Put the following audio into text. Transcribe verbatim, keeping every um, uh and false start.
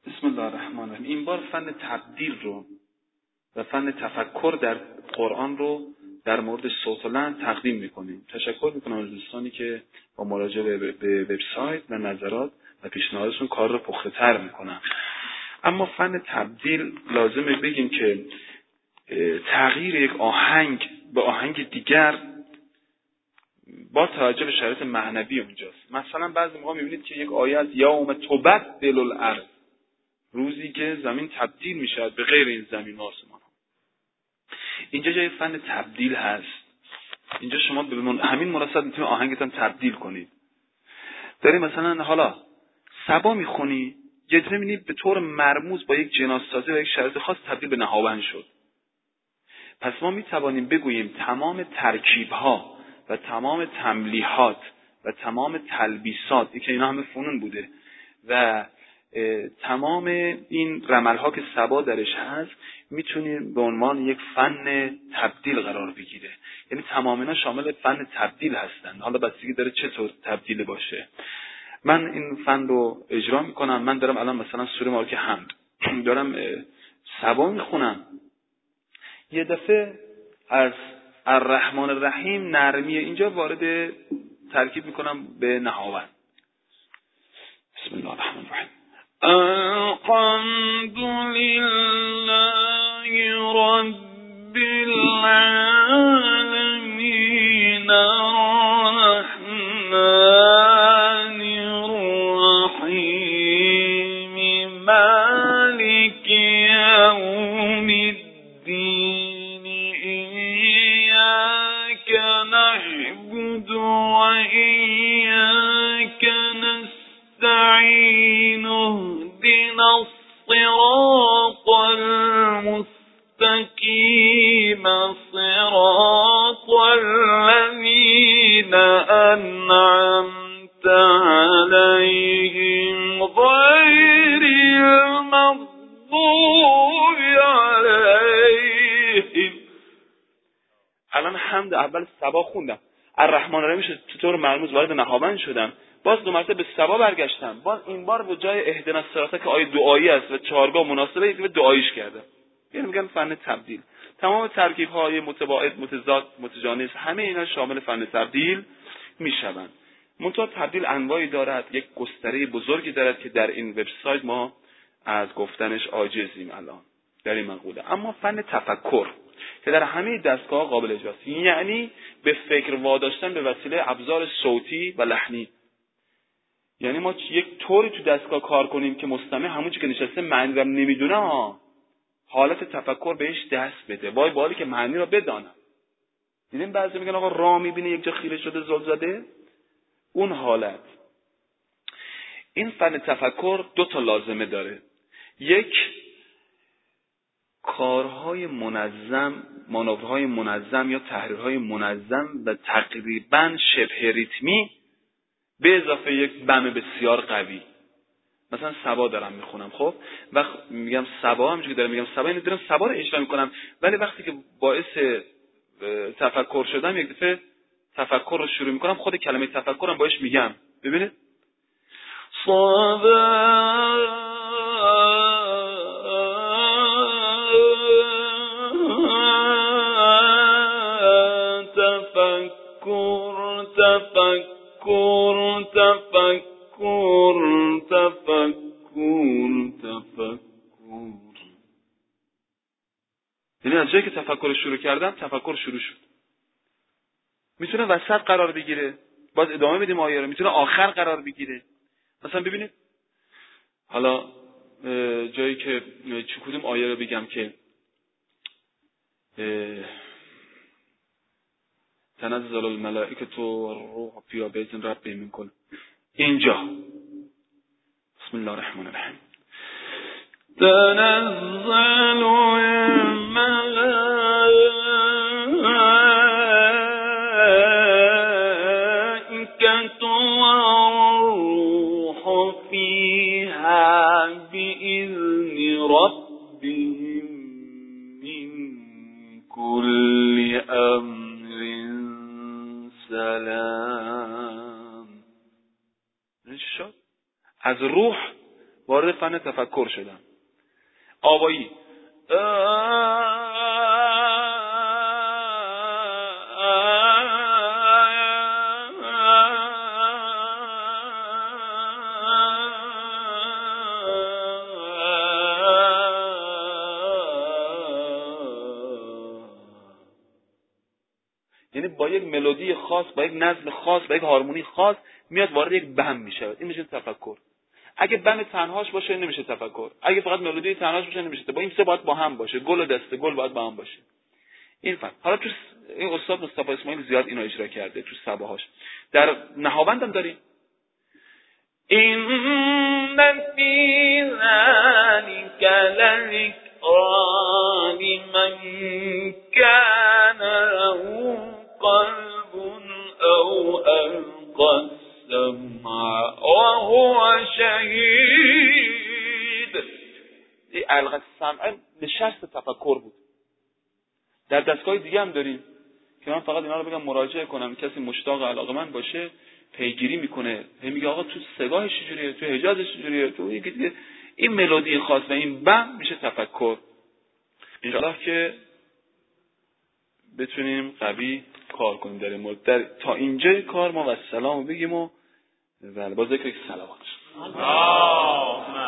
بسم الله الرحمن الرحیم. این بار فن تبدیل رو و فن تفکر در قرآن رو در مورد صوت و لحن تقدیم میکنیم. تشکر میکنم از دوستانی که با مراجعه به وبسایت و نظرات و پیشنهادشون کار رو پخته تر میکنن. اما فن تبدیل لازمه بگیم که تغییر یک آهنگ به آهنگ دیگر با توجه به شرایط معنوی اونجاست. مثلا بعضی موقع میبینید که یک آیه از یوم تبدل الارض، روزی که زمین تبدیل میشه به غیر این زمین و آسمان ها. اینجا جای فن تبدیل هست. اینجا شما به همین مناسبت میتونید آهنگتون تبدیل کنید. داری مثلا حالا سبا میخونی، یه دفعه میبینی به طور مرموز با یک جناسازی و یک شرایط خاص تبدیل به نهاوند شد. پس ما میتوانیم بگوییم تمام ترکیب ها و تمام تملیحات و تمام تلبیسات، که اینا همه فنون بوده و تمام این رمل‌ها که سبا درش هست میتونیم به عنوان یک فن تبدیل قرار بگیره. یعنی تمام اینا شامل فن تبدیل هستند. حالا بستگی داره چطور تبدیل باشه. من این فن رو اجرا میکنم. من دارم الان مثلا سوره مبارکه حمد دارم سبا میخونم، یه دفعه از الرحمن الرحیم نرمیه اینجا وارد ترکیب میکنم به نهاوند. بسم الله الرحمن الرحیم. الحمد لله رب العالمين الرحمن الرحيم مالك يوم الدين إياك نعبد وإياك نستعين اهدنا الصراط المستقيم صراط الذين أنعمت عليهم غير المغضوب عليهم. الان حمد اول سبا خوندم، الرحمن الرحیم شد چطور مرموز وارد نهاوند شدم، باز دو مرتبه به سبا برگشتم، باز این بار به جای اهدنا الصراط که آیه دعایی است و چهارگاه مناسبه یک به دعاییش کردم. یعنی میگن فن تبدیل. تمام ترکیب های متباعد، متضاد، متجانس، همه اینا شامل فن تبدیل میشوند. منتها تبدیل انواعی دارد، یک گستره بزرگی دارد که در این وبسایت ما از گفتنش عاجزیم الان در این مقوله. اما فن تفکر که در همه دستگاه قابل اجراست، یعنی به فکر واداشتن به وسیله ابزار صوتی و لحنی. یعنی ما یک طوری تو دستگاه کار کنیم که مستمع همون چیزی که نشسته معنی رو نمیدونه ها، حالت تفکر بهش دست بده. وای بالی که معنی رو بدانم. دیدین بعضی میگن آقا راه میبینه یک جا خیره شده زل زده، اون حالت. این فن تفکر دو تا لازمه داره. یک، کارهای منظم، مانورهای منظم یا تحریرهای منظم و تقریبا شبه ریتمی به اضافه یک بم بسیار قوی. مثلا سبا دارم میخونم، خب وقت میگم سبا، همونجوری که دارم میگم سبا، یعنی دارم سبا رو اجرا میکنم، ولی وقتی که باعث تفکر شدم یک دفعه تفکر رو شروع میکنم، خود کلمه تفکرم باش میگم. ببینید صبا تفکر تفکر تفکر تفکر تفکر. یعنی از جایی که تفکر شروع کردم تفکر شروع شد. میتونه وسط قرار بگیره، باز ادامه بدیم آیه رو، میتونه آخر قرار بگیره. مثلا ببینید حالا جایی که چه کدوم آیه رو بگم که تنزل الملائکه والروح فیها باذن ربهم من کل، اینجا بسم الله الرحمن الرحیم. تنزل الملائکة والروح فیها بإذن ربهم من كل أمر سلام. این چی شد؟ از روح وارد فن تفکر شدن. آوایی یعنی با یک ملودی خاص، با یک نظم خاص، با یک هارمونی خاص میاد وارد یک بم میشه. این میشه تفکر. اگه بم تنهاش باشه نمیشه تفکر. اگه فقط ملودی تنهاش باشه نمیشه. با این سه باید با هم باشه. گل و دسته گل باید با هم باشه. این فن. حالا تو این استاد مصطفی اسماعیل زیاد اینو اجرا کرده تو سباهاش. در نهاوند هم داریم. این فی ذلک لذکری لمن کان له قلب او القى السمع وهو شهید. این القى السمع نشست تفکر بود. در دستگاه دیگه هم داریم که من فقط اینا رو بگم مراجعه کنم، کسی مشتاق علاقه‌مند باشه پیگیری میکنه، میگه آقا تو سگاهش چجوریه، تو حجازش چجوریه، تو یکی دیگه. این ملودی خاص و این بم میشه تفکر. انشاءالله که بتونیم قوی کار کنیم در این مورد. در تا اینجای کار ما و سلام بگیم و با ذکر صلوات.